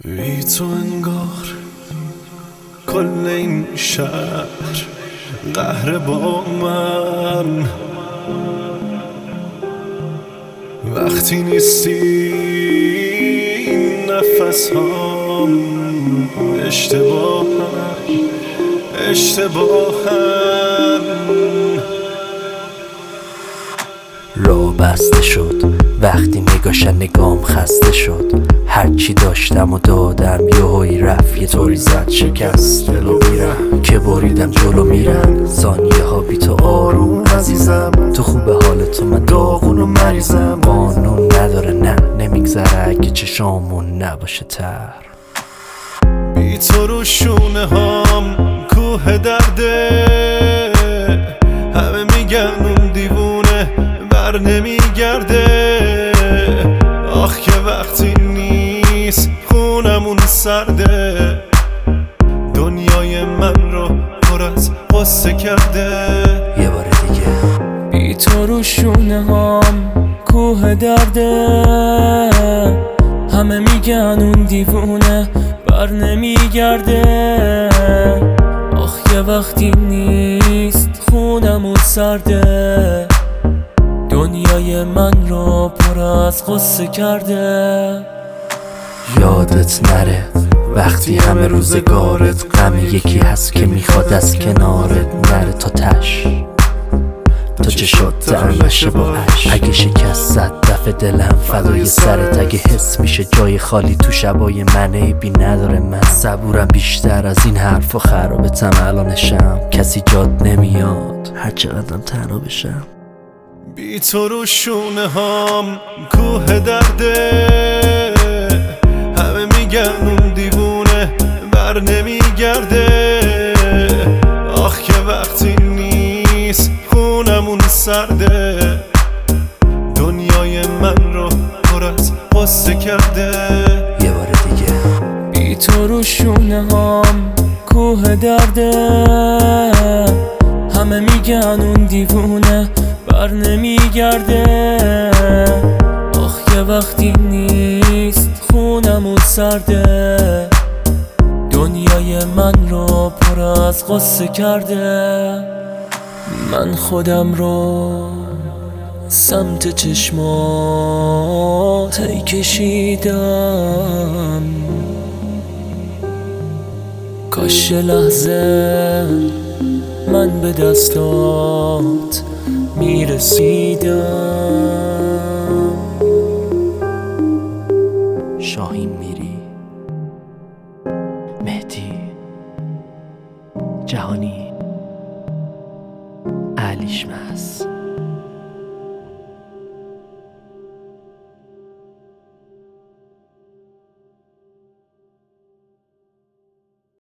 بی تو انگار کل این شهر قهر با من. وقتی نیستی نفس هم اشتباهن. راه بسته شد وقتی نگاشن نگام خسته شد. هرچی داشتم و دادم یهویی رفت، یه طوری زد شکست دلو میرم که بریدم جلو میرم. ثانیه ها بی تو آروم عزیزم، تو خوب حالتو من داغون و مریضم. قانون نداره نه نمیگذره اگه چشامون نباشه تر. بی تو رو شونه هم کوه درده، همه میگن اون دیوونه بر نمیگرده. آخ که وقتی نیست خونمون سرده، دنیای من رو پر از غصه کرده. یه بار دیگه بی تو رو شونه هم کوه درده، همه میگن اون دیوونه بر نمیگرده. آخ یه وقتی نیست خونمون سرده، دنیای من رو پر از غصه کرده. یادت نره وقتی همه روزگارت غم یکی هست که میخواد از کنارت نره تا تش. تا چشات تر نشه با عشق، اگه شکست زد دفع دلم فدای سرت. اگه حس میشه جای خالی تو شبای من عیبی نداره، من صبورم بیشتر از این حرف و خرابتم الانشم. کسی جاد نمیاد هر چقدرم تنها بشم. بی تو رو شونه هم کوه درده، همه میگن اون دیوونه بر نمیگرده. آخ که وقتی نیست خونمون سرده، دنیای من رو پر از غصه کرده. یه بار دیگه بی تو رو شونه هم کوه درده، همه میگن اون دیوونه بر نمیگرده. آخ یه وقتی نیست خونمون سرده، دنیای من رو پر از غصه کرده. من خودم رو سمت چشمات ای کشیدم، کاش لحظه من به دستات میرسیدم. شاهین میری، مهدی جهانی، علیش مس.